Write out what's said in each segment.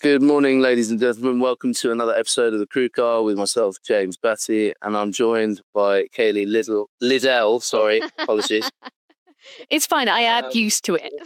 Good morning, ladies and gentlemen. Welcome to another episode of The Crew Car with myself, James Batty, and I'm joined by Kaylee Liddell. Sorry, apologies. It's fine. I am used to it.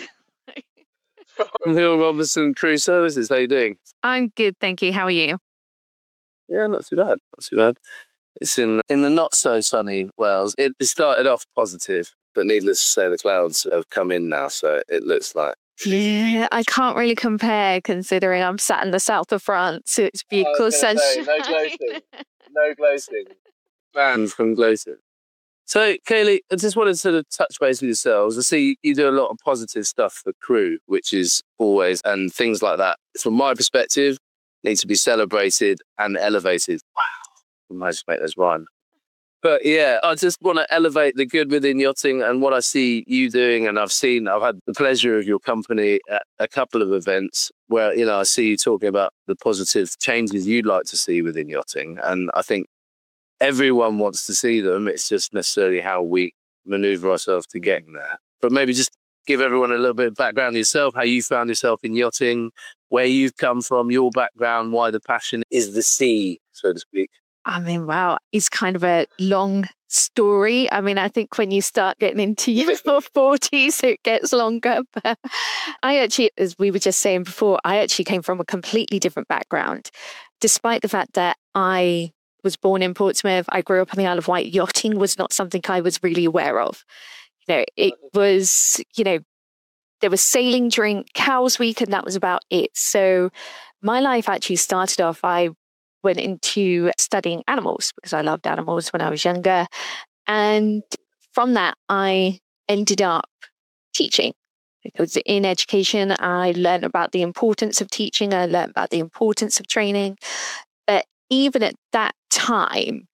From Hill Robinson Crew Services. How you doing? I'm good, thank you. How are you? Yeah, not too bad. Not too bad. It's in the not so sunny Wales. It started off positive, but needless to say, the clouds have come in now, so it looks like. Yeah, I can't really compare considering I'm sat in the south of France. So it's beautiful sunshine. No gloating. No gloating. Banned from gloating. So, Kaylee, I just wanted to sort of touch base with yourselves. I see you do a lot of positive stuff for Crew, which is always, and things like that, from my perspective, need to be celebrated and elevated. Wow. I might just make those rhyme. But yeah, I just want to elevate the good within yachting and what I see you doing. And I've had the pleasure of your company at a couple of events where, I see you talking about the positive changes you'd like to see within yachting. And I think everyone wants to see them. It's just necessarily how we maneuver ourselves to getting there. But maybe just give everyone a little bit of background to yourself, how you found yourself in yachting, where you've come from, your background, why the passion is the sea, so to speak. I mean, wow, it's kind of a long story. I mean, I think when you start getting into your 40s, it gets longer. But I actually, as we were just saying before, I actually came from a completely different background. Despite the fact that I was born in Portsmouth, I grew up on the Isle of Wight, yachting was not something I was really aware of. It was, there was sailing during Cowes Week and that was about it. So my life actually started off, I went into studying animals because I loved animals when I was younger. And from that, I ended up teaching. Because in education, I learned about the importance of teaching. I learned about the importance of training. But even at that time,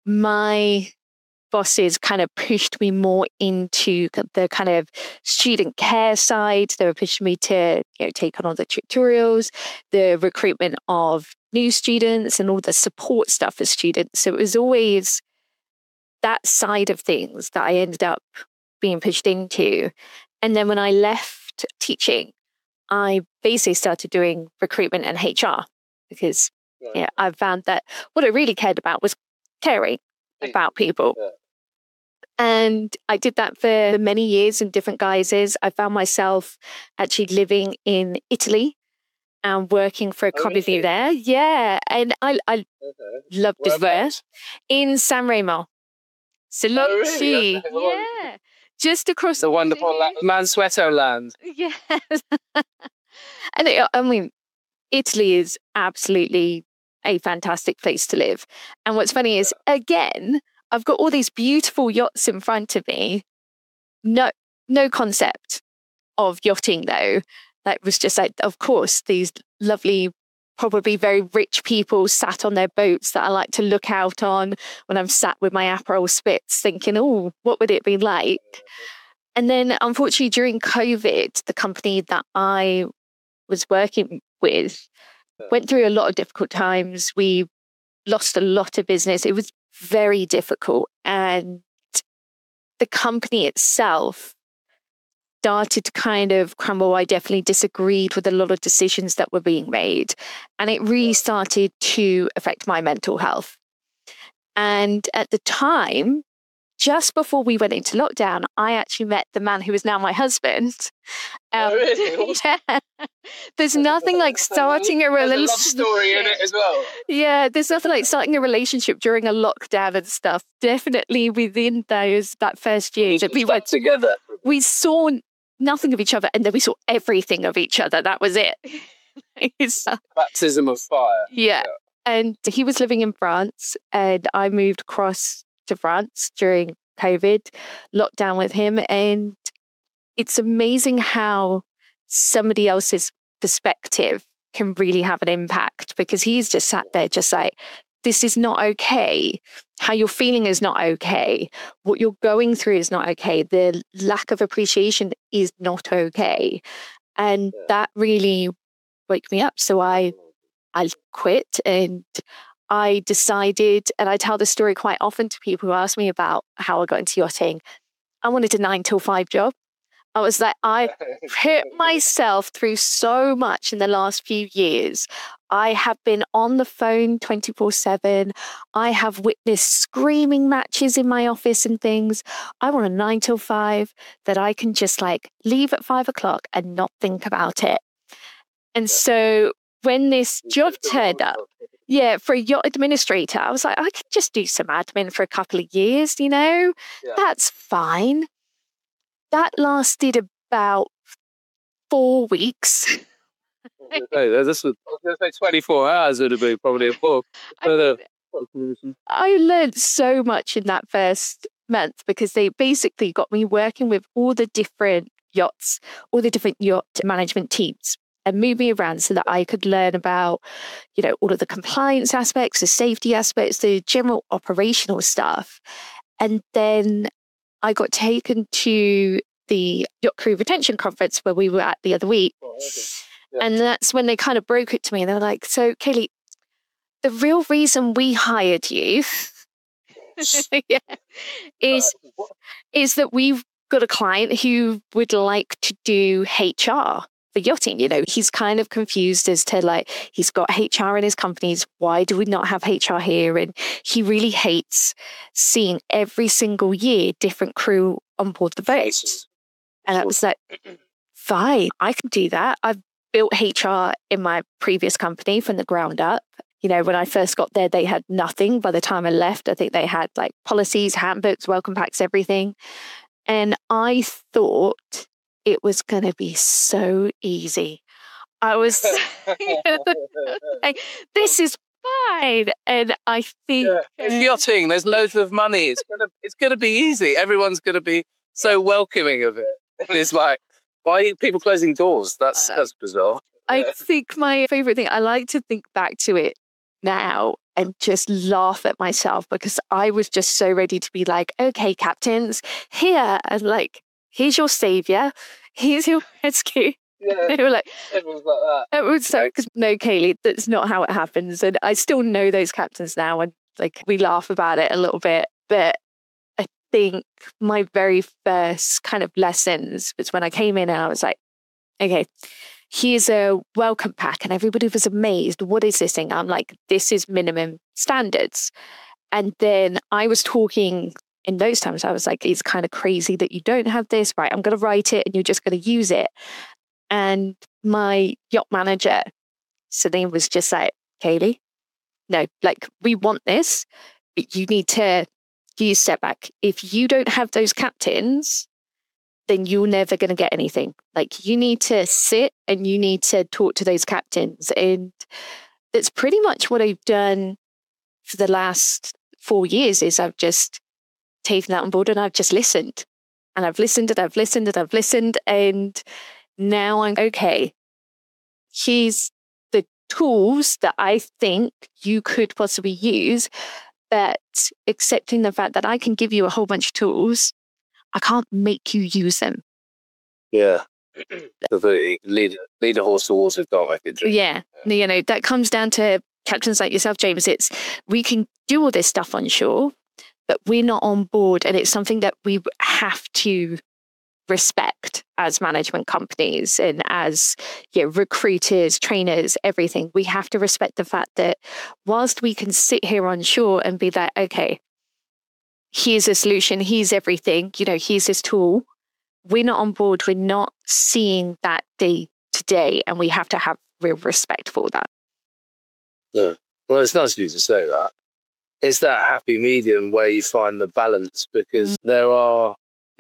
my bosses kind of pushed me more into the kind of student care side. They were pushing me to take on all the tutorials, the recruitment of new students and all the support stuff for students. So it was always that side of things that I ended up being pushed into. And then when I left teaching, I basically started doing recruitment and HR because I found that what I really cared about was caring about people. Yeah. And I did that for many years in different guises. I found myself actually living in Italy and working for a company there. Yeah. And I loved this verse in San Remo. So really? yeah. Just across the wonderful Mansueto land. Yes. And Italy is absolutely a fantastic place to live. And what's funny is, again, I've got all these beautiful yachts in front of me. No concept of yachting, though. That was just like, of course, these lovely, probably very rich people sat on their boats that I like to look out on when I'm sat with my Aperol Spritz thinking, oh, what would it be like? And then, unfortunately, during COVID, the company that I was working with went through a lot of difficult times. We lost a lot of business. It was very difficult. And the company itself started to kind of crumble. I definitely disagreed with a lot of decisions that were being made. And it really started to affect my mental health. And at the time, just before we went into lockdown, I actually met the man who is now my husband. Really? Yeah. There's nothing like starting a relationship. There's a love story in it as well. Yeah, there's nothing like starting a relationship during a lockdown and stuff. Definitely within that first year that we went together. We saw nothing of each other and then we saw everything of each other. That was it. Baptism of fire. Yeah. And he was living in France and I moved across to France during COVID, lockdown with him. And it's amazing how somebody else's perspective can really have an impact because he's just sat there just like, this is not okay. How you're feeling is not okay. What you're going through is not okay. The lack of appreciation is not okay. And that really woke me up. So I quit and I decided, and I tell this story quite often to people who ask me about how I got into yachting. I wanted a 9 to 5 job. I was like, I put myself through so much in the last few years. I have been on the phone 24/7. I have witnessed screaming matches in my office and things. I want a 9 till 5 that I can just like leave at 5 o'clock and not think about it. And so when this job turned up, for a yacht administrator, I was like, I could just do some admin for a couple of years, that's fine. That lasted about 4 weeks. I was going to say 24 hours would have been probably a book. I learned so much in that first month because they basically got me working with all the different yachts, all the different yacht management teams, and move me around so that I could learn about, all of the compliance aspects, the safety aspects, the general operational stuff. And then I got taken to the Yacht Crew Retention Conference where we were at the other week. And that's when they kind of broke it to me. They were like, so Kaylee, the real reason we hired you is that we've got a client who would like to do HR for yachting. He's kind of confused as to like, he's got HR in his companies. Why do we not have HR here? And he really hates seeing every single year different crew on board the boat. And I was like, fine, I can do that. I've built HR in my previous company from the ground up. When I first got there, they had nothing. By the time I left, I think they had like policies, handbooks, welcome packs, everything. And I thought it was going to be so easy. I was like, this is fine. And I think it's yachting. There's loads of money. It's gonna be easy. Everyone's gonna be so welcoming of it. And it's like, why are people closing doors? That's bizarre. I think my favorite thing, I like to think back to it now and just laugh at myself because I was just so ready to be like, okay, captains, here, and like, here's your savior, here's your rescue. Yeah, they were like, everyone's like that. It was so, because no, Kaylee, that's not how it happens. And I still know those captains now, and like we laugh about it a little bit. But I think my very first kind of lessons was when I came in and I was like, okay, here's a welcome pack. And everybody was amazed. What is this thing? I'm like, this is minimum standards. And then I was talking in those times, I was like, it's kind of crazy that you don't have this. Right, I'm going to write it and you're just going to use it. And my yacht manager, Celine, was just like, Kaylee, no, like, we want this, but you need to step back. If you don't have those captains, then you're never going to get anything. Like, you need to sit and you need to talk to those captains. And that's pretty much what I've done for the last 4 years is I've just taken that on board and I've just listened. And I've listened and I've listened and I've listened. And now I'm okay. Here's the tools that I think you could possibly use, but accepting the fact that I can give you a whole bunch of tools, I can't make you use them. Yeah. Lead a horse towards a don't make it drink. Yeah. That comes down to captains like yourself, James. It's, we can do all this stuff on shore, but we're not on board. And it's something that we have to respect as management companies and as recruiters, trainers, everything. We have to respect the fact that whilst we can sit here on shore and be like, okay, here's a solution, here's everything, here's this tool, we're not on board, we're not seeing that day to day, and we have to have real respect for that. Yeah. Well, it's nice of you to say that. It's that happy medium where you find the balance, because there are,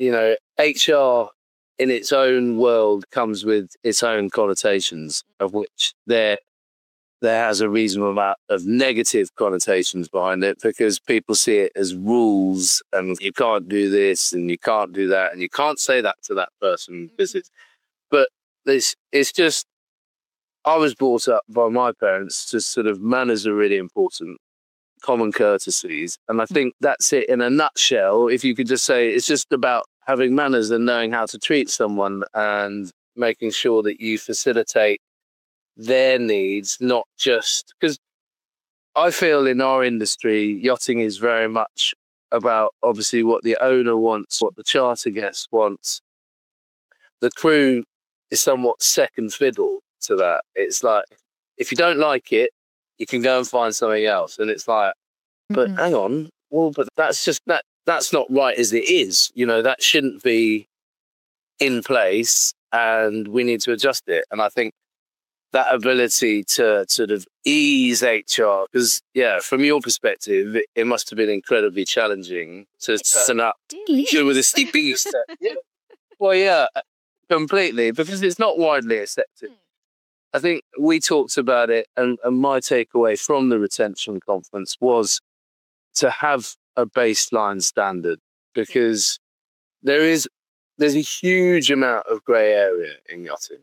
HR in its own world comes with its own connotations, of which there has a reasonable amount of negative connotations behind it, because people see it as rules and you can't do this and you can't do that and you can't say that to that person. But it's just, I was brought up by my parents to sort of, manners are really important, common courtesies. And I think that's it in a nutshell. If you could just say it's just about having manners and knowing how to treat someone and making sure that you facilitate their needs, not just because I feel in our industry, yachting is very much about obviously what the owner wants, what the charter guest wants. the crew is somewhat second fiddle to that. It's like, if you don't like it, you can go and find something else. And it's like, but hang on, well, but that's not right as it is. That shouldn't be in place, and we need to adjust it. And I think that ability to sort of ease HR, because from your perspective, it must have been incredibly challenging to turn up with a sleeping set. Yeah. Well, yeah, completely, because it's not widely accepted. I think we talked about it, and my takeaway from the retention conference was to have a baseline standard, because there's a huge amount of grey area in yachting.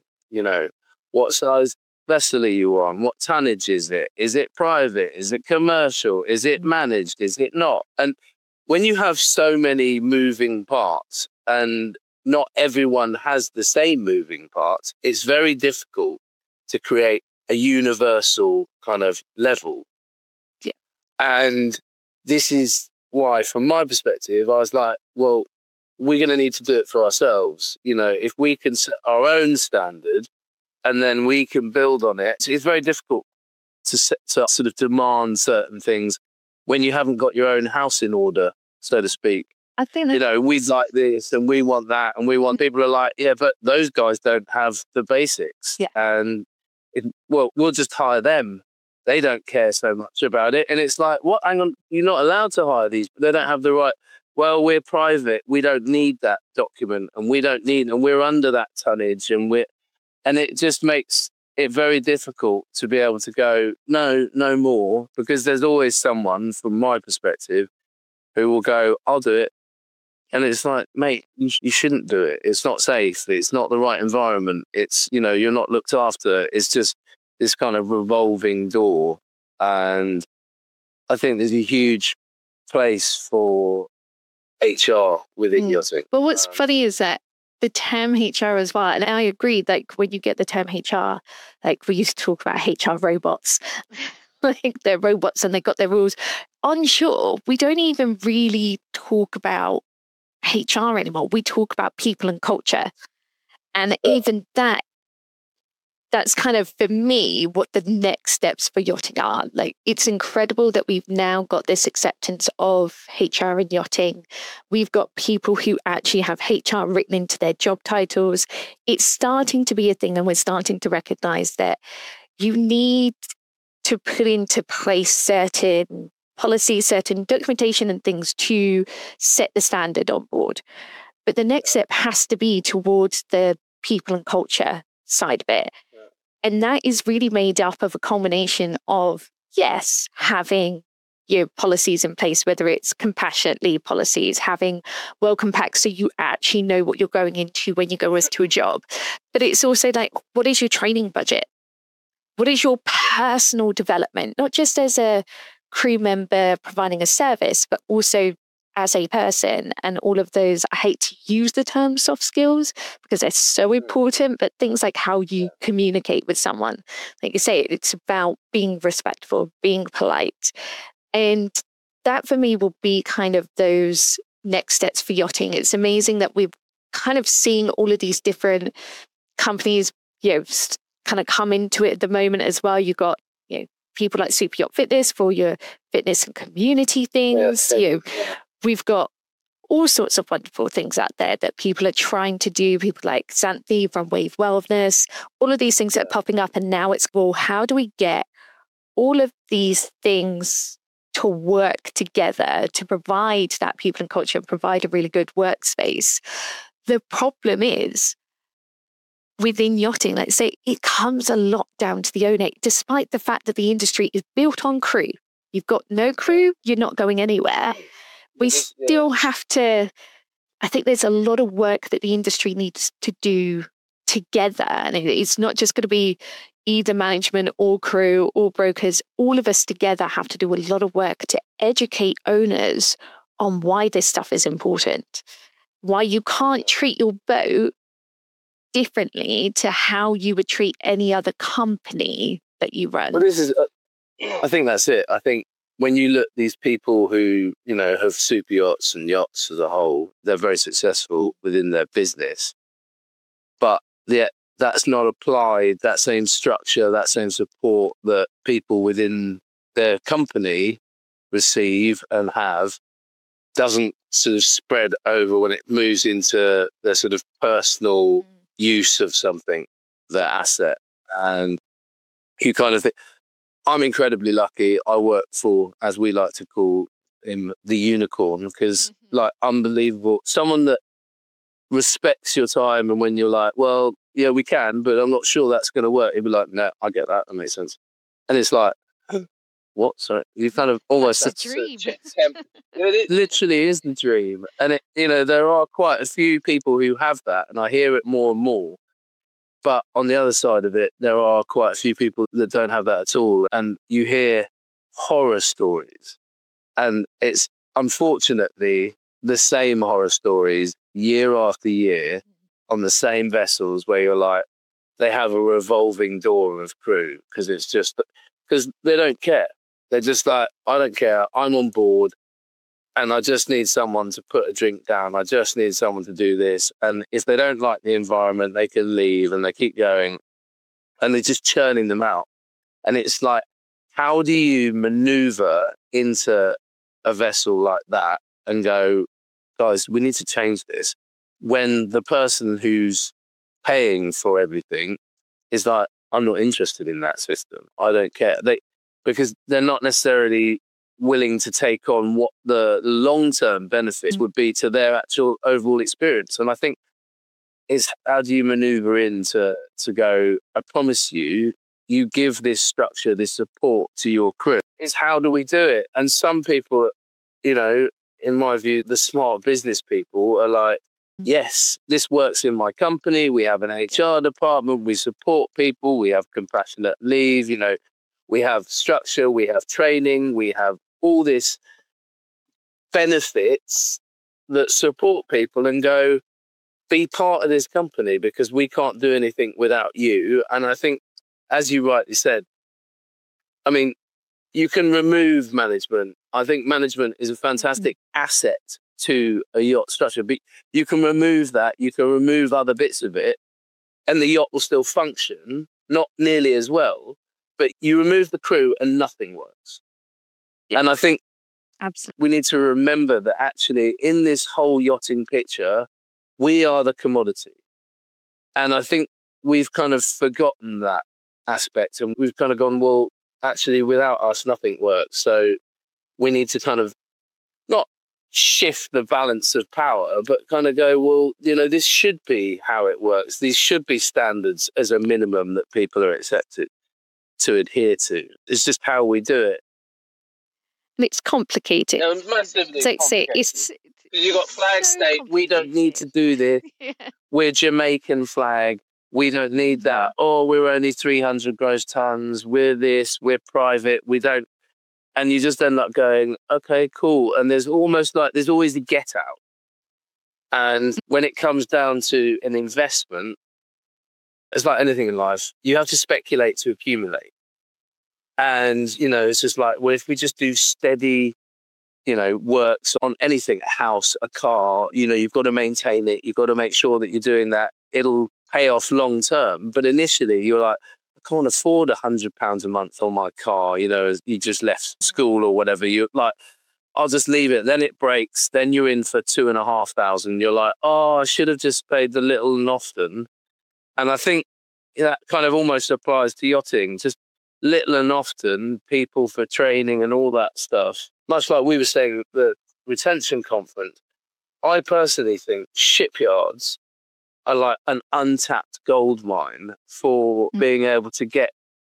What size vessel are you on? What tonnage is it? Is it private? Is it commercial? Is it managed? Is it not? And when you have so many moving parts and not everyone has the same moving parts, it's very difficult to create a universal kind of level. Yeah. And this is why, from my perspective, I was like, well, we're going to need to do it for ourselves. If we can set our own standard and then we can build on it, it's very difficult to sort of demand certain things when you haven't got your own house in order, so to speak. I think we'd like this and we want that, and we want people are like, yeah, but those guys don't have the basics. Yeah. And we'll just hire them. They don't care so much about it. And it's like, what? Hang on, you're not allowed to hire these. They don't have the right. Well, we're private. We don't need that document, and we're under that tonnage, and it just makes it very difficult to be able to go, no more, because there's always someone, from my perspective, who will go, I'll do it. And it's like, mate, you shouldn't do it. It's not safe. It's not the right environment. It's, you're not looked after. It's just this kind of revolving door. And I think there's a huge place for HR within yachting. But what's funny is that the term HR as well, and I agree, like when you get the term HR, like we used to talk about HR robots, like they're robots and they got their rules. On shore, we don't even really talk about HR anymore. We talk about people and culture. And even that's kind of, for me, what the next steps for yachting are. Like, it's incredible that we've now got this acceptance of HR in yachting. We've got people who actually have HR written into their job titles. It's starting to be a thing, and we're starting to recognize that you need to put into place certain policies, certain documentation and things to set the standard on board. But the next step has to be towards the people and culture side of it. And that is really made up of a combination of, yes, having your policies in place, whether it's compassionate leave policies, having welcome packs so you actually know what you're going into when you go to a job. But it's also like, what is your training budget? What is your personal development? Not just as a crew member providing a service, but also as a person, and all of those. I hate to use the term soft skills because they're so important, but things like how you communicate with someone. Like you say, it's about being respectful, being polite. And that for me will be kind of those next steps for yachting. It's amazing that we've kind of seen all of these different companies, kind of come into it at the moment as well. You've got, people like Super Yacht Fitness for your fitness and community things. We've got all sorts of wonderful things out there that people are trying to do. People like Xanthi from Wave Wellness, all of these things that are popping up. And now it's, well, how do we get all of these things to work together to provide that people and culture and provide a really good workspace? The problem is, within yachting, let's say, it comes a lot down to the owner, despite the fact that the industry is built on crew. You've got no crew, you're not going anywhere. We still have to, I think there's a lot of work that the industry needs to do together. And it's not just going to be either management or crew or brokers. All of us together have to do a lot of work to educate owners on why this stuff is important, why you can't treat your boat differently to how you would treat any other company that you run. Well, this is, I think that's it. I think when you look, these people who, have super yachts and yachts as a whole, they're very successful within their business. but that's not applied, that same structure, that same support that people within their company receive and have doesn't sort of spread over when it moves into the sort of personal use of something, their asset. And you kind of think, I'm incredibly lucky. I work for, as we like to call him, the unicorn, because like unbelievable, someone that respects your time. And when you're like, well, yeah, we can, but I'm not sure that's going to work. He'd be like, no, I get that. That makes sense. And it's like, what? Sorry, you kind of almost That's a dream. It literally is the dream. And there are quite a few people who have that, and I hear it more and more. But on the other side of it, there are quite a few people that don't have that at all. And you hear horror stories. And it's unfortunately the same horror stories year after year on the same vessels where you're like, they have a revolving door of crew because they don't care. They're just like, I don't care. I'm on board. And I just need someone to put a drink down. I just need someone to do this. And if they don't like the environment, they can leave, and they keep going. And they're just churning them out. And it's like, how do you maneuver into a vessel like that and go, guys, we need to change this, when the person who's paying for everything is like, I'm not interested in that system. I don't care. Because they're not necessarily willing to take on what the long-term benefits would be to their actual overall experience. And I think it's how do you maneuver in to go, I promise you give this structure, this support to your crew. It's how do we do it? And some people, in my view, the smart business people are like, yes, this works in my company. We have an HR department. We support people. We have compassionate leave. We have structure. We have training. We have all this benefits that support people and go, be part of this company because we can't do anything without you. And I think, as you rightly said, I mean, you can remove management. I think management is a fantastic asset to a yacht structure, but you can remove that. You can remove other bits of it and the yacht will still function, not nearly as well, but you remove the crew and nothing works. Yeah. And I think we need to remember that actually in this whole yachting picture, we are the commodity. And I think we've kind of forgotten that aspect and we've kind of gone, well, actually without us, nothing works. So we need to kind of not shift the balance of power, but kind of go, well, this should be how it works. These should be standards as a minimum that people are accepted to adhere to. It's just how we do it. And it's complicated. No, massively complicated. You've got flag state. We don't need to do this. Yeah. We're Jamaican flag. We don't need that. Oh, we're only 300 gross tons. We're this. We're private. We don't. And you just end up going, okay, cool. And there's always a get out. And when it comes down to an investment, it's like anything in life. You have to speculate to accumulate. And, it's just like, well, if we just do steady, works on anything, a house, a car, you've got to maintain it. You've got to make sure that you're doing that. It'll pay off long term. But initially you're like, I can't afford £100 a month on my car. You just left school or whatever. You're like, I'll just leave it. Then it breaks. Then you're in for 2,500. You're like, oh, I should have just paid the little and often. And I think that kind of almost applies to yachting. Just little and often, people for training and all that stuff. Much like we were saying at the retention conference, I personally think shipyards are like an untapped gold mine for being able to get,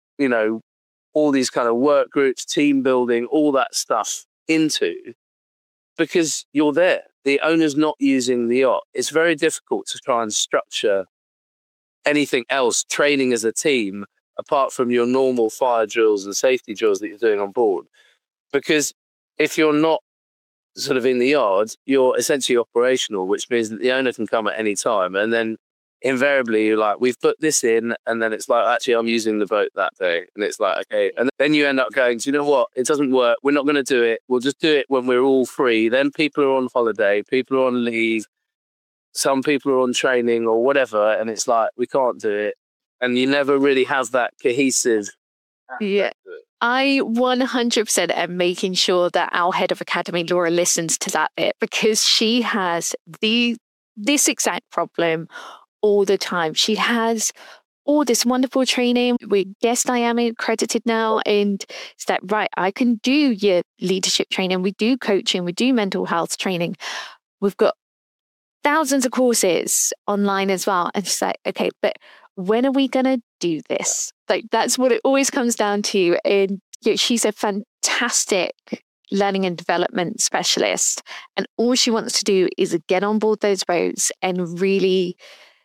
all these kind of work groups, team building, all that stuff into, because you're there. The owner's not using the yacht. It's very difficult to try and structure anything else, training as a team, apart from your normal fire drills and safety drills that you're doing on board. Because if you're not sort of in the yard, you're essentially operational, which means that the owner can come at any time. And then invariably you're like, we've put this in. And then it's like, actually, I'm using the boat that day. And it's like, okay. And then you end up going, do you know what? It doesn't work. We're not going to do it. We'll just do it when we're all free. Then people are on holiday. People are on leave. some people are on training or whatever, and it's like, we can't do it. And you never really have that cohesive aspect to it. I 100% am making sure that our head of academy, Laura, listens to that bit, because she has this exact problem all the time. She has all this wonderful training. We guest I am accredited now, and it's that, right, I can do your leadership training. We do coaching, we do mental health training. We've got thousands of courses online as well. And she's like, okay, but when are we going to do this? Like, that's what it always comes down to. And she's a fantastic learning and development specialist. And all she wants to do is get on board those boats and really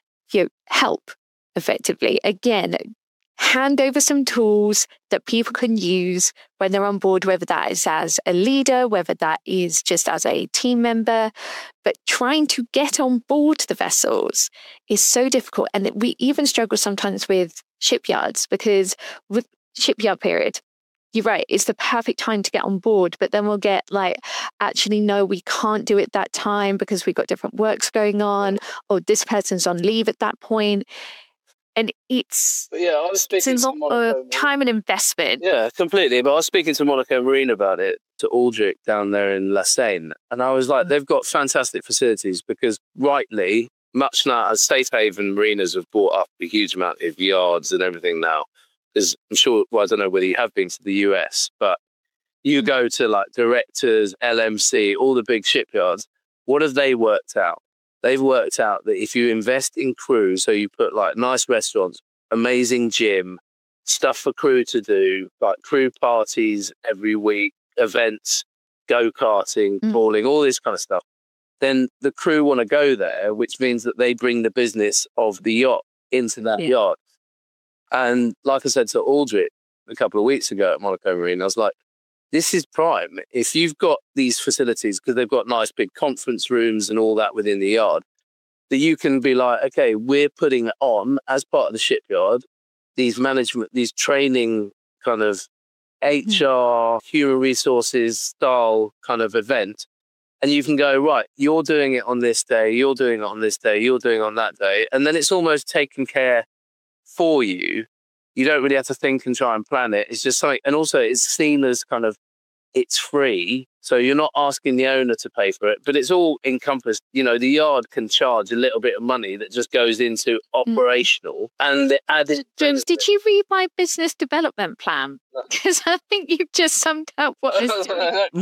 help effectively. Again, hand over some tools that people can use when they're on board, whether that is as a leader, whether that is just as a team member. But trying to get on board the vessels is so difficult. And we even struggle sometimes with shipyards, because with shipyard period, you're right, it's the perfect time to get on board. But then we'll get like, actually, no, we can't do it that time because we've got different works going on, or this person's on leave at that point. And it's a lot of time and investment. Yeah, completely. But I was speaking to Monaco Marine about it, to Aldrich down there in La Seine. And I was like, they've got fantastic facilities, because rightly, much now as Safe Haven Marinas have bought up a huge amount of yards and everything now. Because I'm sure, well, I don't know whether you have been to the US, but you go to like Directors, LMC, all the big shipyards. What have they worked out? They've worked out that if you invest in crew, so you put like nice restaurants, amazing gym, stuff for crew to do, like crew parties every week, events, go-karting, bowling, all this kind of stuff, then the crew want to go there, which means that they bring the business of the yacht into that yacht. And like I said to Aldrich a couple of weeks ago at Monaco Marine, I was like, this is prime. If you've got these facilities, because they've got nice big conference rooms and all that within the yard, that you can be like, okay, we're putting on, as part of the shipyard, these management, these training kind of HR, human resources style kind of event. And you can go, right, you're doing it on this day, you're doing it on this day, you're doing it on that day. And then it's almost taken care for you. You don't really have to think and try and plan it. It's just something, and also it's seen as kind of, it's free. So you're not asking the owner to pay for it, but it's all encompassed. You know, the yard can charge a little bit of money that just goes into operational and the added. James, did you read my business development plan? Because I think you've just summed up what I was doing.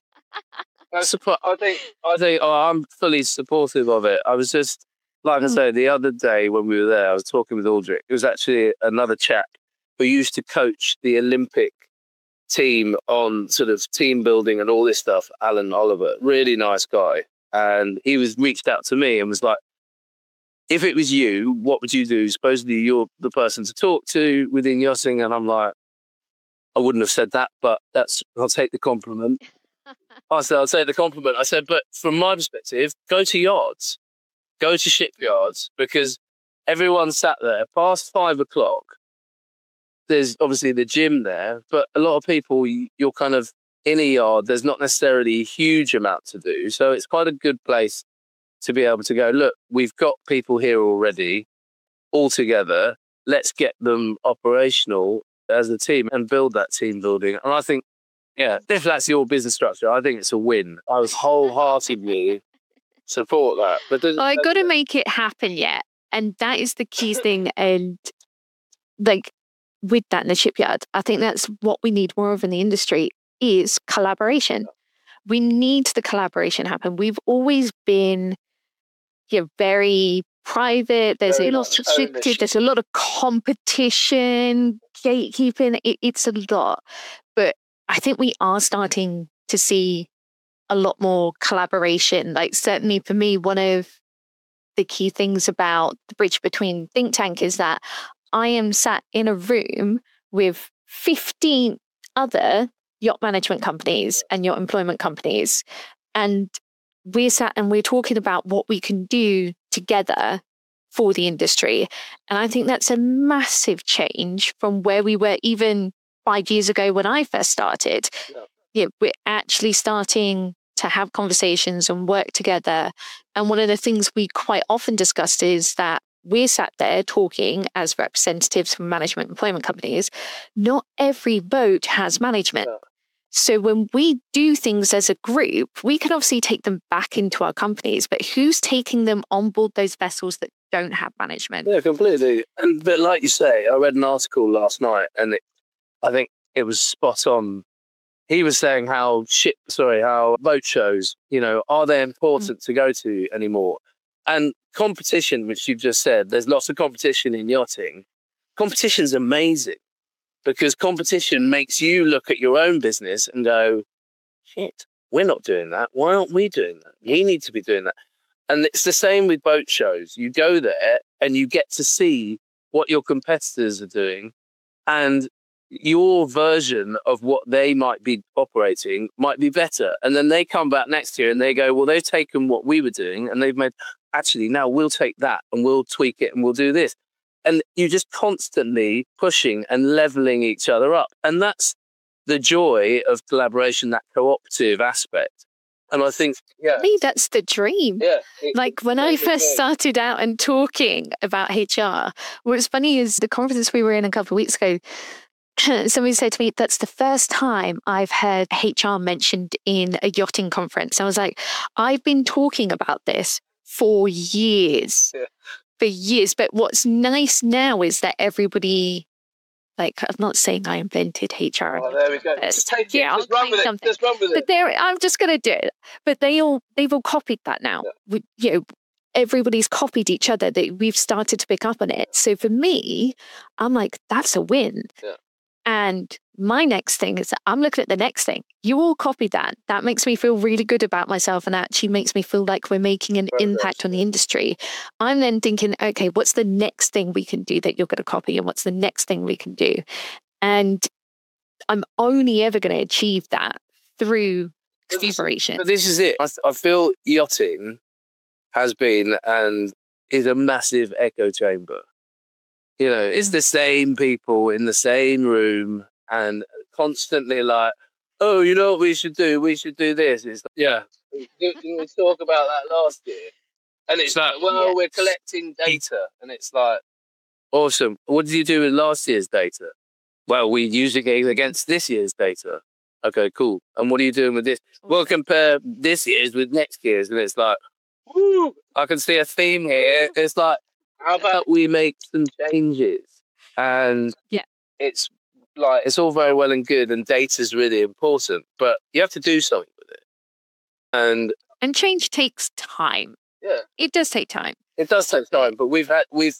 I think I'm fully supportive of it. I was just, like I say, the other day when we were there, I was talking with Aldrich. It was actually another chap who used to coach the Olympic team on sort of team building and all this stuff, Alan Oliver, really nice guy. And he reached out to me and was like, if it was you, what would you do? Supposedly you're the person to talk to within yachting. And I'm like, I wouldn't have said that, but I'll take the compliment. I said, I'll take the compliment. I said, but from my perspective, go to yards. Go to shipyards, because everyone sat there past 5 o'clock. There's obviously the gym there, but a lot of people, you're kind of in a yard. There's not necessarily a huge amount to do. So it's quite a good place to be able to go, look, we've got people here already all together. Let's get them operational as a team and build that team building. And I think, if that's your business structure, I think it's a win. I was wholeheartedly support that. But I got to make it happen yet. And that is the key thing. And like with that in the shipyard, I think that's what we need more of in the industry is collaboration. We need the collaboration happen. We've always been very private. There's a lot of restricted. There's a lot of competition, gatekeeping. It's a lot. But I think we are starting to see a lot more collaboration. Like certainly for me, one of the key things about the Bridge Between think tank is that I am sat in a room with 15 other yacht management companies and yacht employment companies. And we're sat and we're talking about what we can do together for the industry. And I think that's a massive change from where we were even 5 years ago when I first started. We're actually starting to have conversations and work together. And one of the things we quite often discussed is that we're sat there talking as representatives from management employment companies. Not every boat has management. Yeah. So when we do things as a group, we can obviously take them back into our companies, but who's taking them on board those vessels that don't have management? Yeah, completely. But like you say, I read an article last night, and I think it was spot on. He was saying how boat shows, are they important to go to anymore? And competition, which you've just said, there's lots of competition in yachting. Competition's amazing because competition makes you look at your own business and go, shit, we're not doing that. Why aren't we doing that? We need to be doing that. And it's the same with boat shows. You go there and you get to see what your competitors are doing, and your version of what they might be operating might be better. And then they come back next year and they go, well, they've taken what we were doing and they've made, actually, now we'll take that and we'll tweak it and we'll do this. And you're just constantly pushing and leveling each other up. And that's the joy of collaboration, that cooperative aspect. And I think, I think that's the dream. Yeah, like when I first started out and talking about HR, what's funny is the conference we were in a couple of weeks ago, somebody said to me, that's the first time I've heard HR mentioned in a yachting conference. I was like, I've been talking about this for years. Yeah. For years. But what's nice now is that everybody, like, I'm not saying I invented HR. Oh, there we go. Just run with it. Just run with it. But I'm just going to do it. But they've all copied that now. Yeah. Everybody's copied each other. We've started to pick up on it. So for me, I'm like, that's a win. Yeah. And my next thing is I'm looking at the next thing. You all copied that. That makes me feel really good about myself and actually makes me feel like we're making an impact on the industry. I'm then thinking, okay, what's the next thing we can do that you're going to copy, and what's the next thing we can do? And I'm only ever going to achieve that through collaboration. But this is it. I feel yachting has been and is a massive echo chamber. It's the same people in the same room and constantly like, oh, you know what we should do? We should do this. It's like, yeah. Didn't we talk about that last year? And it's like, well, we're collecting data. And it's like, awesome. What did you do with last year's data? Well, we use it against this year's data. Okay, cool. And what are you doing with this? Well, compare this year's with next year's. And it's like, woo, I can see a theme here. It's like, how about we make some changes? And it's like, it's all very well and good, and data is really important, but you have to do something with it. And change takes time. Yeah. It does take time. It does take time, but when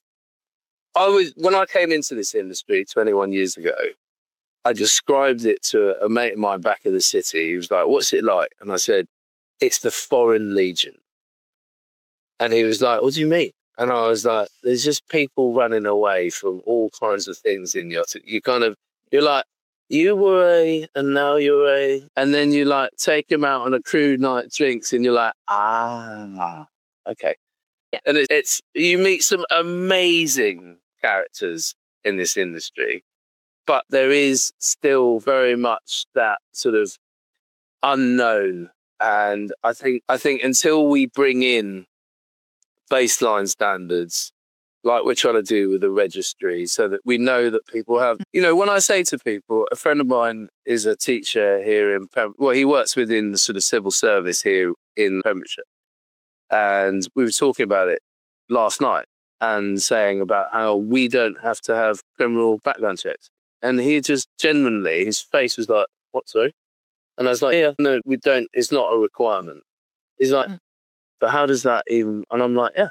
I came into this industry 21 years ago, I described it to a mate of mine back in the city. He was like, what's it like? And I said, it's the Foreign Legion. And he was like, what do you mean? And I was like, there's just people running away from all kinds of things in yachting. You're like, you were a, and now you're a, and then you like take them out on a crew night drinks and you're like, okay. Yeah. And you meet some amazing characters in this industry, but there is still very much that sort of unknown. And I think until we bring in baseline standards, like we're trying to do with the registry, so that we know that people have, when I say to people, a friend of mine is a teacher here in he works within the sort of civil service here in Pembrokeshire. And we were talking about it last night and saying about how we don't have to have criminal background checks. And he just genuinely, his face was like, what, sorry? And I was like, yeah, no, we don't, it's not a requirement. He's like, but how does that even? And I'm like, yeah,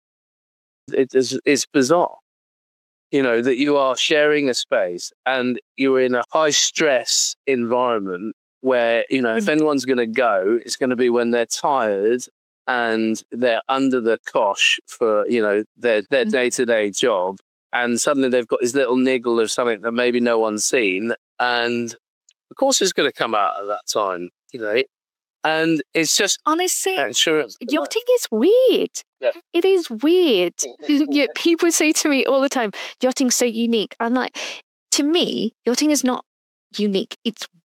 it's bizarre, that you are sharing a space and you're in a high stress environment where, if anyone's going to go, it's going to be when they're tired and they're under the cosh for, their day-to-day job. And suddenly they've got this little niggle of something that maybe no one's seen. And of course it's going to come out at that time, And it's just honestly, insurance. Yachting is weird. Yeah. It is weird. People say to me all the time, yachting's so unique. I'm like, to me, yachting is not unique. It's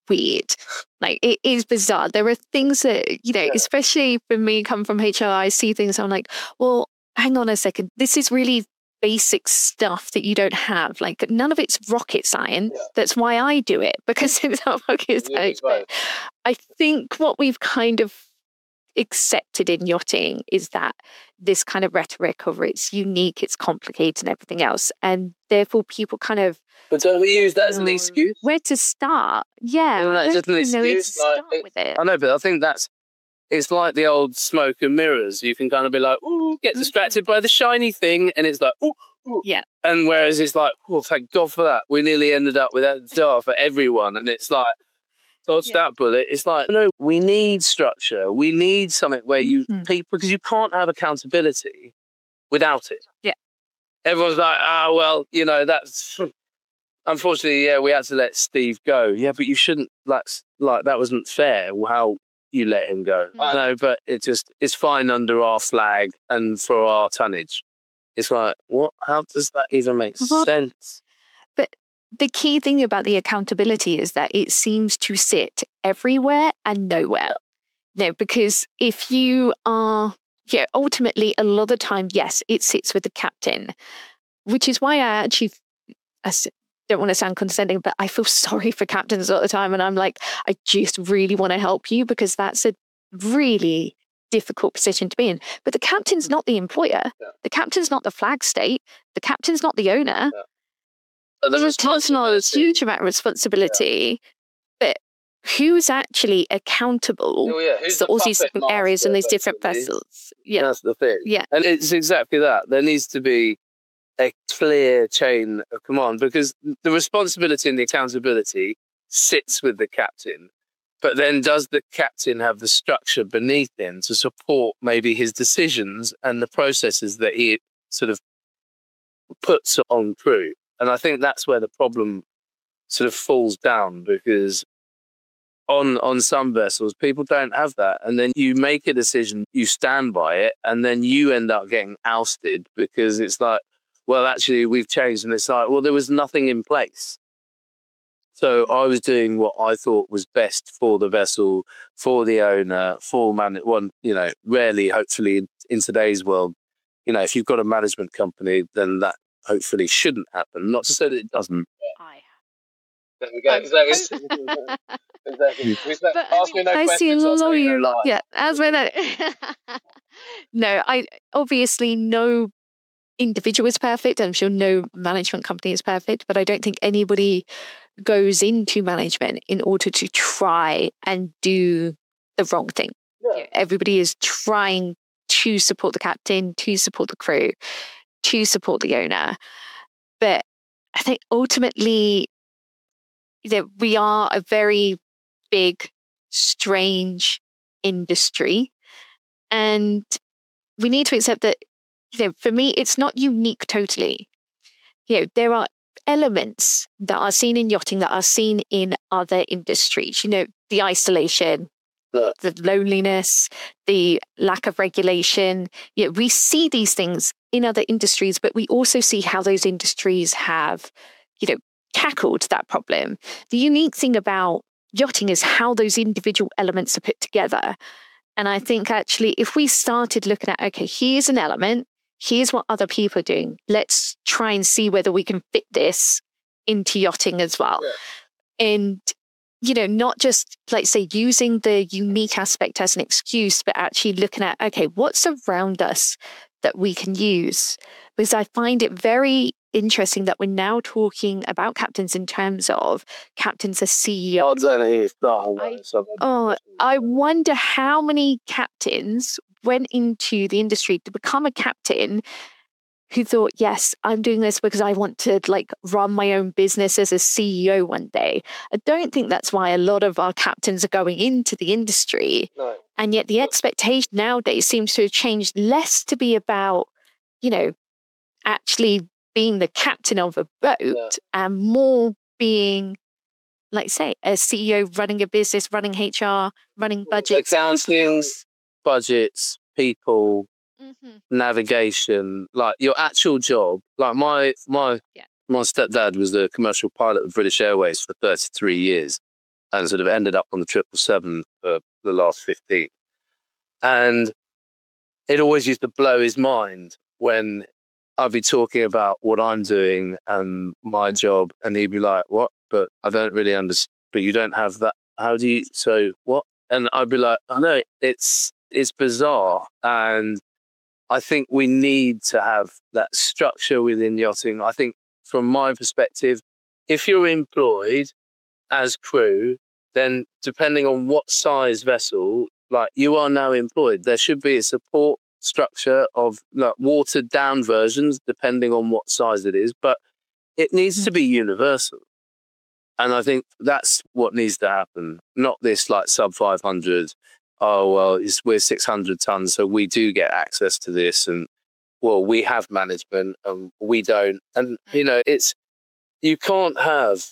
weird. Like, it is bizarre. There are things that, especially for me, come from HR, I see things, I'm like, well, hang on a second. This is really basic stuff that you don't have. Like, none of it's rocket science. Yeah. That's why I do it, because it's not rocket science. But I think what we've kind of accepted in yachting is that this kind of rhetoric of it's unique, it's complicated and everything else. And therefore people kind of... But don't we use that as an excuse? Where to start? Yeah. Isn't that just an excuse? Start with it. I know, but I think it's like the old smoke and mirrors. You can kind of be like, ooh, get distracted by the shiny thing. And it's like, ooh. Yeah. And whereas it's like, oh, thank God for that. We nearly ended up with that jar for everyone. And it's like, dodge that bullet. It's like, no, we need structure. We need something where people, because you can't have accountability without it. Yeah. Everyone's like, well, that's, unfortunately, we had to let Steve go. Yeah, but you shouldn't, like that wasn't fair how you let him go. No, but it's fine under our flag and for our tonnage. It's like, what? How does that even make sense? But the key thing about the accountability is that it seems to sit everywhere and nowhere. Because if you are, ultimately a lot of the time, yes, it sits with the captain, which is why I don't want to sound condescending, but I feel sorry for captains all the time. And I'm like, I just really want to help you, because that's a really difficult position to be in. But the captain's not the employer. Yeah. The captain's not the flag state. The captain's not the owner. Yeah. There's a huge amount of responsibility, but who's actually accountable for all these different areas and these different vessels? Yeah, that's the thing. Yeah, and it's exactly that. There needs to be a clear chain of command, because the responsibility and the accountability sits with the captain. But then does the captain have the structure beneath him to support maybe his decisions and the processes that he sort of puts on crew? And I think that's where the problem sort of falls down, because on some vessels, people don't have that. And then you make a decision, you stand by it, and then you end up getting ousted because it's like, well, actually, we've changed. And it's like, well, there was nothing in place. So I was doing what I thought was best for the vessel, for the owner, for rarely, hopefully, in today's world, if you've got a management company, then that hopefully shouldn't happen. Not to say that it doesn't. There we go. Exactly. Ask me no I see a questions. lot of you lot. Yeah, as we know. No, obviously no individual is perfect. I'm sure no management company is perfect, but I don't think anybody goes into management in order to try and do the wrong thing. Yeah. Everybody is trying to support the captain, to support the crew, to support the owner. But I think ultimately, we are a very big, strange industry. And we need to accept that, for me, it's not unique totally. There are elements that are seen in yachting that are seen in other industries. The isolation, the loneliness, the lack of regulation. We see these things in other industries, but we also see how those industries have, tackled that problem. The unique thing about yachting is how those individual elements are put together. And I think actually, if we started looking at, okay, here's an element, here's what other people are doing, let's try and see whether we can fit this into yachting as well. Yeah. And, not just, like, say, using the unique aspect as an excuse, but actually looking at, okay, what's around us that we can use? Because I find it very interesting that we're now talking about captains in terms of captains as CEOs. I wonder how many captains went into the industry to become a captain who thought, yes, I'm doing this because I want to run my own business as a CEO one day. I don't think that's why a lot of our captains are going into the industry. No. And yet the expectation nowadays seems to have changed less to be about, actually being the captain of a boat and more being, like, say, a CEO running a business, running HR, running budgets. Accounting, budgets, people, navigation, like your actual job. Like my stepdad was the commercial pilot of British Airways for 33 years. and sort of ended up on the 777 for the last 15. And it always used to blow his mind when I'd be talking about what I'm doing and my job, and he'd be like, what? But I don't really understand. But you don't have that. How do you, so what? And I'd be like, I know, it's bizarre. And I think we need to have that structure within yachting. I think from my perspective, if you're employed as crew, then depending on what size vessel, like you are now employed, there should be a support structure of like watered down versions depending on what size it is, but it needs to be universal. And I think that's what needs to happen, not this like sub 500. Oh, well, we're 600 tons, so we do get access to this. And well, we have management and we don't. And, you know, you can't have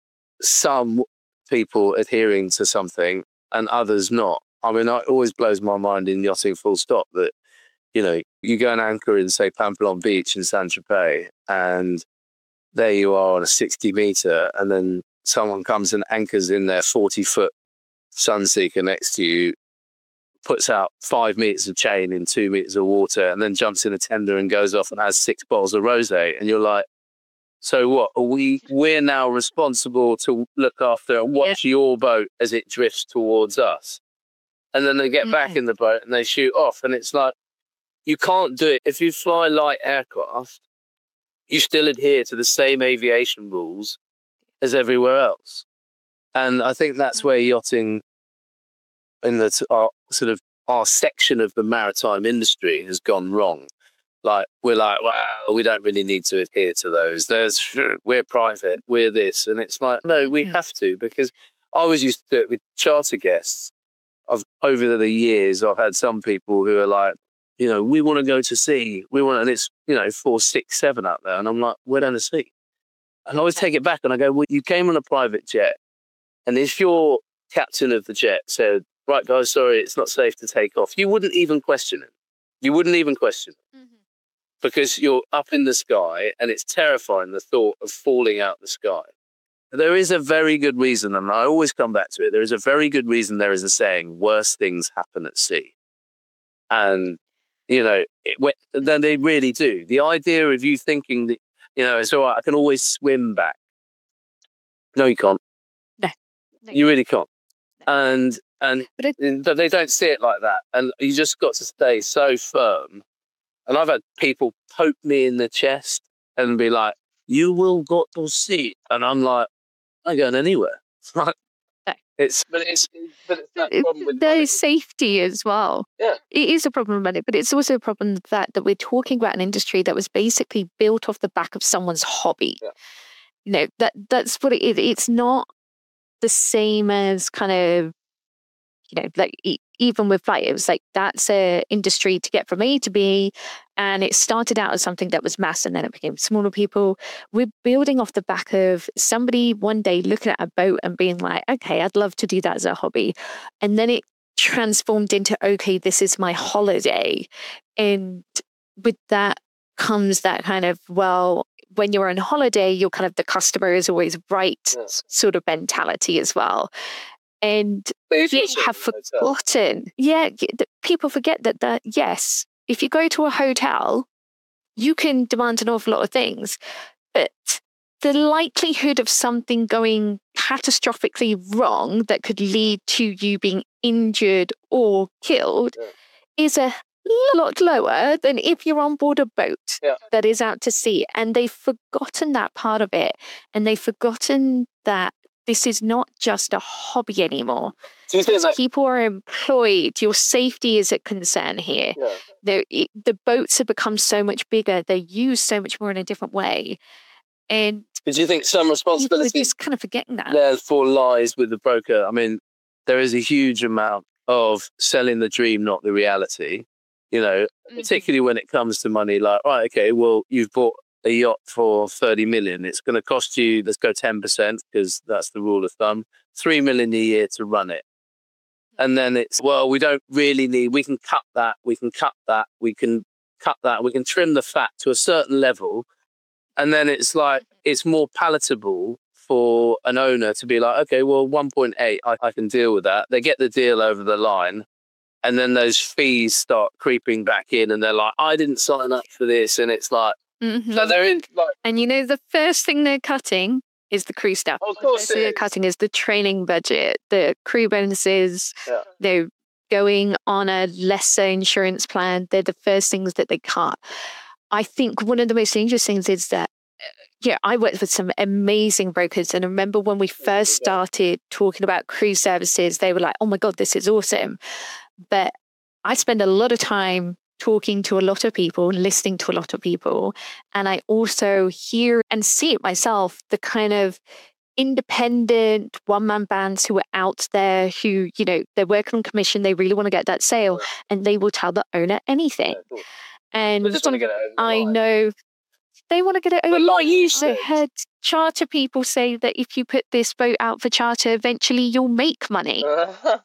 some people adhering to something and others not. I mean, it always blows my mind in yachting full stop that, you know, you go and anchor in, say, Pamplon Beach in Saint-Tropez, and there you are on a 60-meter, and then someone comes and anchors in their 40-foot Sunseeker next to you, puts out 5 meters of chain in 2 meters of water, and then jumps in a tender and goes off and has 6 bottles of rosé. And you're like, so what? We're now responsible to look after and watch your boat as it drifts towards us. And then they get back in the boat and they shoot off. And it's like, you can't do it. If you fly light aircraft, you still adhere to the same aviation rules as everywhere else. And I think that's where yachting in our section of the maritime industry has gone wrong. Like, we're like, well, we don't really need to adhere to those. We're private, we're this. And it's like, no, we have to, because I always used to do it with charter guests. Over the years, I've had some people who are like, you know, we want to go to sea. And it's, you know, 4, 6, 7 out there. And I'm like, we're down to sea. And I always take it back and I go, well, you came on a private jet. And if your captain of the jet said, right, guys, sorry, it's not safe to take off, you wouldn't even question it. You wouldn't even question it. Mm-hmm. Because you're up in the sky and it's terrifying, the thought of falling out the sky. There is a very good reason, and I always come back to it, there is a very good reason there is a saying, worse things happen at sea. And, you know, then they really do. The idea of you thinking that, you know, it's all right, I can always swim back. No, you can't. No. You really can't. No. But they don't see it like that. And you just got to stay so firm. And I've had people poke me in the chest and be like, you will got to see. And I'm like, I'm not going anywhere. Right? No. But it's that problem with there is safety as well. Yeah. It is a problem with it, but it's also a problem that we're talking about an industry that was basically built off the back of someone's hobby. Yeah. You know, that's what it is. It's not the same as kind of, you know, like even with flight, it was like that's an industry to get from A to B. And it started out as something that was mass and then it became smaller people. We're building off the back of somebody one day looking at a boat and being like, okay, I'd love to do that as a hobby. And then it transformed into, okay, this is my holiday. And with that comes that kind of, well, when you're on holiday, you're kind of the customer is always right sort of mentality as well. And they have forgotten. Yeah, people forget that, yes, if you go to a hotel, you can demand an awful lot of things, but the likelihood of something going catastrophically wrong that could lead to you being injured or killed is a lot lower than if you're on board a boat that is out to sea. And they've forgotten that part of it. And they've forgotten that this is not just a hobby anymore. People are employed. Your safety is a concern here. Yeah. The boats have become so much bigger. They're used so much more in a different way. And do you think some responsibility people are just kind of forgetting that? Therefore lies with the broker? I mean, there is a huge amount of selling the dream, not the reality. You know, particularly when it comes to money, like, right, okay, well, you've bought a yacht for 30 million. It's going to cost you, let's go 10% because that's the rule of thumb, 3 million a year to run it. And then it's, well, we don't really need, we can cut that, we can trim the fat to a certain level. And then it's like, it's more palatable for an owner to be like, okay, well, 1.8, I can deal with that. They get the deal over the line. And then those fees start creeping back in, and they're like, I didn't sign up for this. And it's like, so they're in like. And the first thing they're cutting is the crew stuff. Of course, they're cutting is the training budget, the crew bonuses. Yeah. They're going on a lesser insurance plan. They're the first things that they cut. I think one of the most dangerous things is that, I worked with some amazing brokers. And I remember when we first started talking about crew services, they were like, oh my God, this is awesome. But I spend a lot of time talking to a lot of people, listening to a lot of people. And I also hear and see it myself, the kind of independent one-man bands who are out there who, they're working on commission. They really want to get that sale and they will tell the owner anything. And they just want to get it over the line. I know they want to get it over. But like you said, I heard charter people say that if you put this boat out for charter, eventually you'll make money. I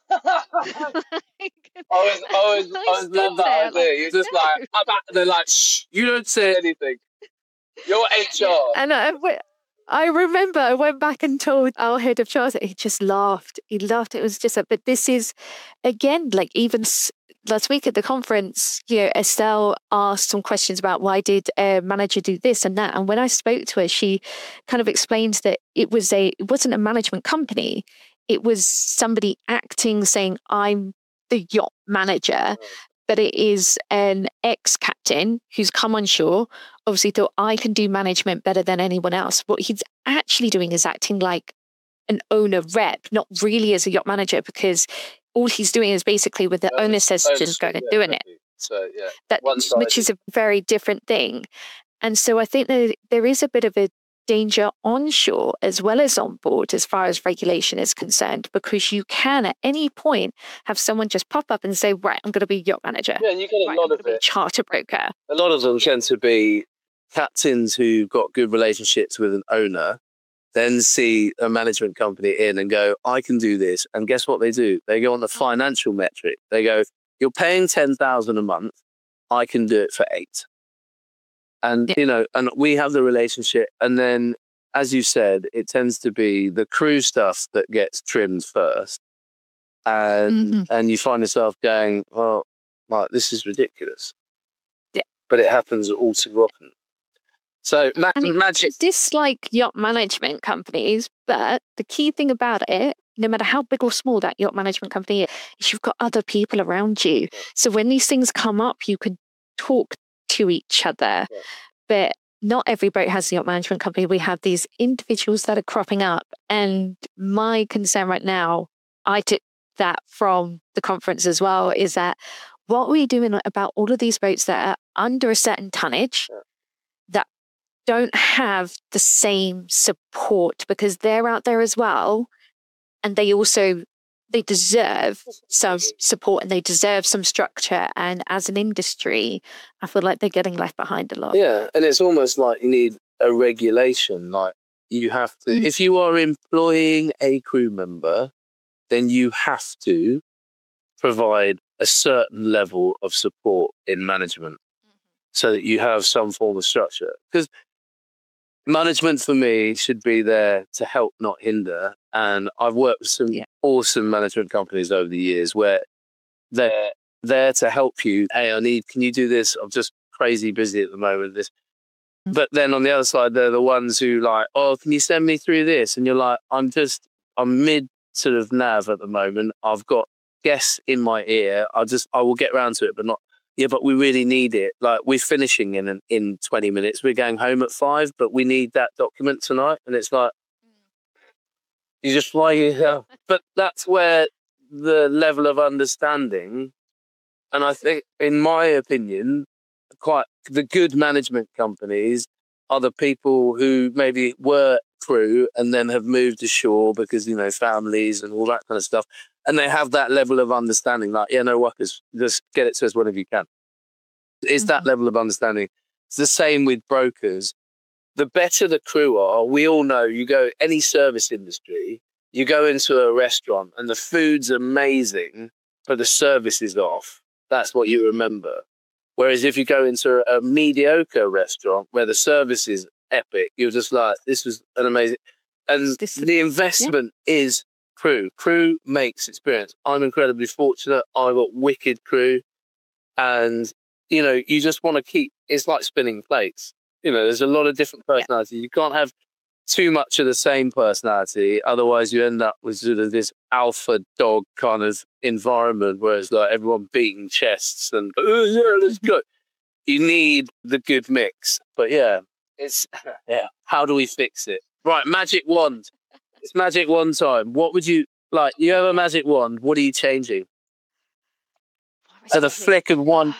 always love that idea. You're just like, they're like, shh, you don't say anything. You're HR. And I remember I went back and told our head of charter, he just laughed. He laughed. It was just, but this is, again, like even last week at the conference, Estelle asked some questions about why did a manager do this and that. And when I spoke to her, she kind of explained that it wasn't a management company. It was somebody acting, saying, I'm the yacht manager, but it is an ex-captain who's come on shore, obviously thought I can do management better than anyone else. What he's actually doing is acting like an owner rep, not really as a yacht manager, because all he's doing is basically with the owner says just going and doing it. So which is a very different thing. And so I think that there is a bit of a danger onshore as well as on board as far as regulation is concerned, because you can at any point have someone just pop up and say, right, I'm going to be yacht manager. Yeah, and you get a lot of it. Charter broker. A lot of them tend to be captains who got good relationships with an owner, then see a management company in and go, I can do this. And guess what they do? They go on the financial metric. They go, you're paying 10,000 a month. I can do it for 8. And, and we have the relationship. And then, as you said, it tends to be the crew stuff that gets trimmed first. And and you find yourself going, well, like, this is ridiculous. Yeah. But it happens all too often. So magic. Dislike yacht management companies, but the key thing about it, no matter how big or small that yacht management company is you've got other people around you. So when these things come up, you can talk to each other. Yeah. But not every boat has a yacht management company. We have these individuals that are cropping up. And my concern right now, I took that from the conference as well, is that what are we doing about all of these boats that are under a certain tonnage that don't have the same support, because they're out there as well. And they deserve some support and they deserve some structure. And as an industry, I feel like they're getting left behind a lot. Yeah. And it's almost like you need a regulation. Like you have to, if you are employing a crew member, then you have to provide a certain level of support in management so that you have some form of structure. Because management for me should be there to help, not hinder. And I've worked with some awesome management companies over the years where they're there to help you. Hey, can you do this? I'm just crazy busy at the moment. But then on the other side, they're the ones who like, oh, can you send me through this? And you're like, I'm mid sort of nav at the moment. I've got guests in my ear. I will get around to it, but not. Yeah, but we really need it. Like, we're finishing in 20 minutes. We're going home at 5, but we need that document tonight. And it's like, you just fly yourself. But that's where the level of understanding, and I think, in my opinion, quite the good management companies are the people who maybe were crew and then have moved ashore because, families and all that kind of stuff. And they have that level of understanding, like, no workers, just get it to us whenever you can. It's that level of understanding. It's the same with brokers. The better the crew are, we all know, you go any service industry, you go into a restaurant and the food's amazing, but the service is off. That's what you remember. Whereas if you go into a mediocre restaurant where the service is epic, you're just like, this was an amazing. And the investment is crew. Crew makes experience. I'm incredibly fortunate. I've got wicked crew. And, you know, you just want to keep, it's like spinning plates. You know, there's a lot of different personalities. You can't have too much of the same personality. Otherwise, you end up with sort of this alpha dog kind of environment where it's like everyone beating chests and, let's go. You need the good mix. But how do we fix it? Right, magic wand. It's magic wand time. What would you like? You have a magic wand. What are you changing? At a flick of one.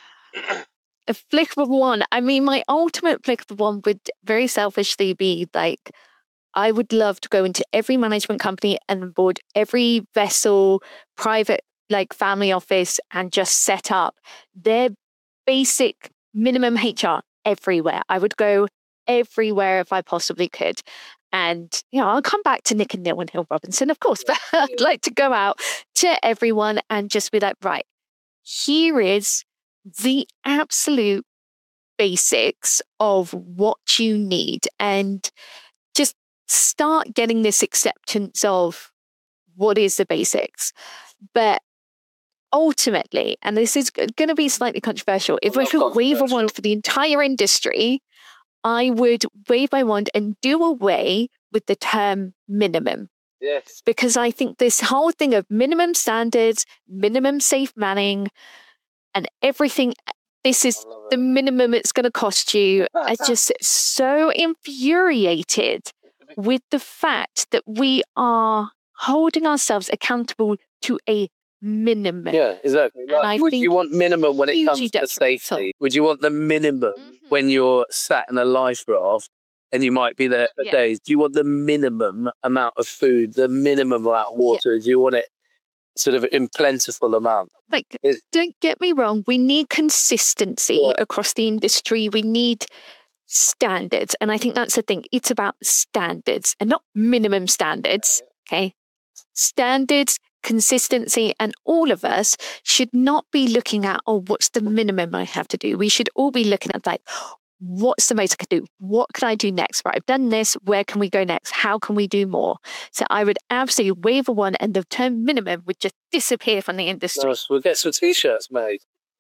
A flick of one. I mean, my ultimate flick of one would very selfishly be like, I would love to go into every management company and board every vessel, private, like family office, and just set up their basic minimum HR everywhere. I would go everywhere if I possibly could. And, you know, I'll come back to Nick and Neil and Hill Robinson, of course, but I'd like to go out to everyone and just be like, right, here is the absolute basics of what you need, and just start getting this acceptance of what is the basics. But ultimately, and this is going to be slightly controversial, if I could wave a wand for the entire industry, I would wave my wand and do away with the term minimum. Yes. Because I think this whole thing of minimum standards, minimum safe manning, and everything, this is the minimum it's going to cost you. I'm just so infuriated with the fact that we are holding ourselves accountable to a minimum. Yeah, exactly. Like, would you want minimum when it comes to safety? Would you want the minimum when you're sat in a life raft and you might be there for days? Do you want the minimum amount of food, the minimum amount of water? Do you want it sort of in plentiful amount? Like, don't get me wrong, we need consistency across the industry. We need standards. And I think that's the thing. It's about standards and not minimum standards. Okay. Standards, consistency, and all of us should not be looking at, oh, what's the minimum I have to do? We should all be looking at like, what's the most I can do? What can I do next? Right, I've done this. Where can we go next? How can we do more? So I would absolutely wave a wand and the term minimum would just disappear from the industry. Nice. We'll get some t-shirts made.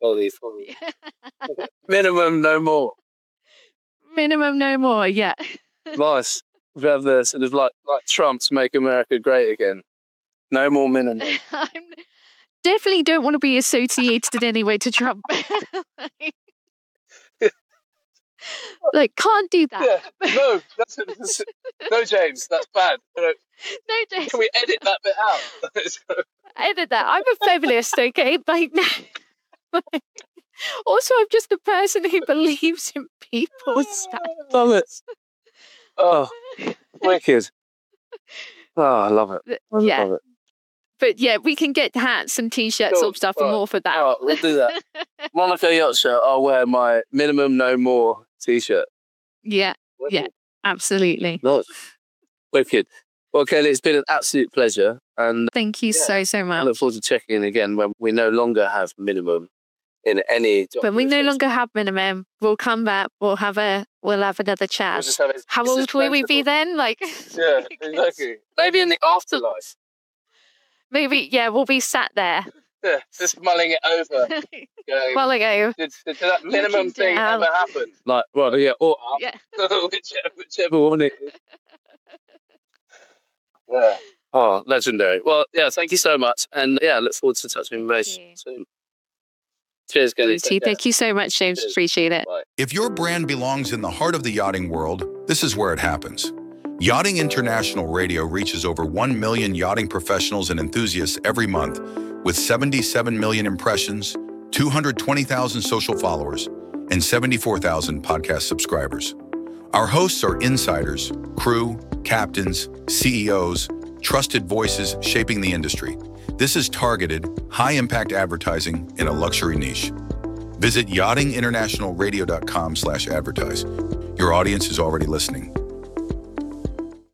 Minimum, no more. Minimum, no more. Yeah. Nice. We have the sort of like Trump's Make America Great Again. No more minimum. I definitely don't want to be associated in any way to Trump. Like, can't do that. Yeah, no, no, James, that's bad. No, James. Can we edit that bit out? Edit that. I'm a feminist, okay? Like, also, I'm just a person who believes in people's standards. Love it. Oh, wicked. Oh, I love it. Love it. But yeah, we can get hats and t-shirts and stuff and more for that. All right, we'll do that. Monaco Yacht Shirt, I'll wear my minimum no more t-shirt. Yeah, absolutely. Nice. Wicked. Well, Kelly, it's been an absolute pleasure. And thank you so much. I look forward to checking in again when we no longer have minimum in any. When we no longer have minimum, we'll come back. We'll have another chat. How old will we be then? Like, yeah, exactly. Maybe in the afterlife. Maybe, we'll be sat there. Yeah, just mulling it over. Mulling over. Did that minimum thing ever happen? Like, well, yeah, or whichever one it is. Yeah. Oh, legendary. Well, yeah, thank you so much. And yeah, look forward to touching base soon. Cheers, Kelly. Thank you so much, James. Cheers. Appreciate it. Bye. If your brand belongs in the heart of the yachting world, this is where it happens. Yachting International Radio reaches over 1 million yachting professionals and enthusiasts every month with 77 million impressions, 220,000 social followers, and 74,000 podcast subscribers. Our hosts are insiders, crew, captains, CEOs, trusted voices shaping the industry. This is targeted, high-impact advertising in a luxury niche. Visit yachtinginternationalradio.com/advertise. Your audience is already listening.